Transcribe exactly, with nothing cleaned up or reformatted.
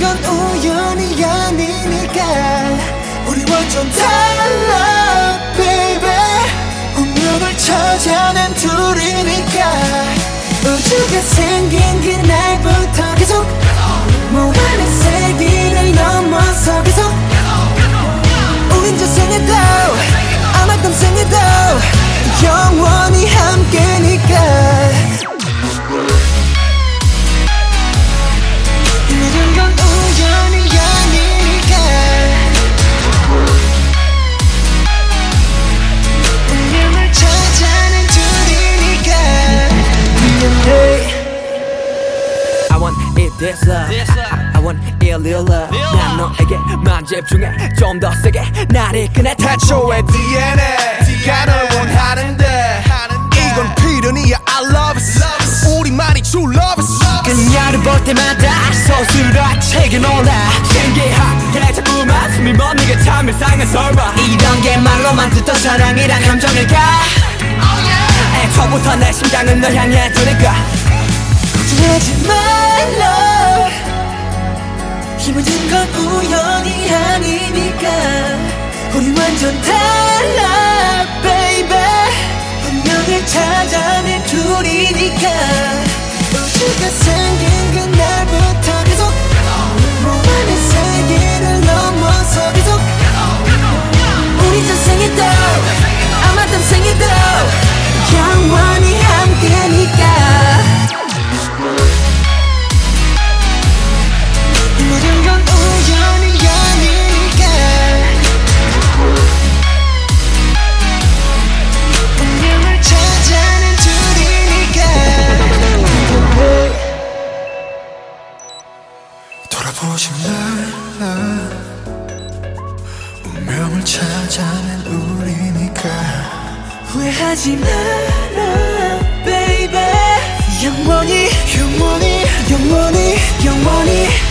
건 우연이 아니니까 우리 완전 달라 baby. 운명을 찾아낸 둘이니까 우주가 생긴 그날부터 계속 무한의 세기를 넘어서 계속 우린 저 생에도 아마 다음 생에도 영원히 함께니까. 모든 건 우연이 아니니까 운명을 찾아낸 둘이니까. I want it this love, I, I want it real love. 난 너에게만 집중해 좀 더 세게 날 이끄네. 태초의 디엔에이 가 널 원하는데 이건 필연이야. I love it 우리만이 true love it. 그녀를 볼 때마다 서술아 책에 놀라 신기하게 자꾸만 숨이 멎는 참 일상의 설마 이런 게 말로만 듣던 사랑이란 감정일까. 애초부터 내 심장은 널 향해 두니까 걱정하지 말라. 이 모든 건 우연이 아니니까 우리 완전 달라 baby. 운명을 찾아낸 둘이니까 우주가 생긴 그날부터 계속 무한의 세계를 넘어서 계속 우리 저 생에도 아마 다음 생에도 영원히 함께니까. 모든 건 우연이 아니니까 운명을 찾아낸 둘이니까. 돌아보지 말라. 운명을 찾아낸 우리니까 후회하지 마라 baby. 영원히 영원히 영원히 영원히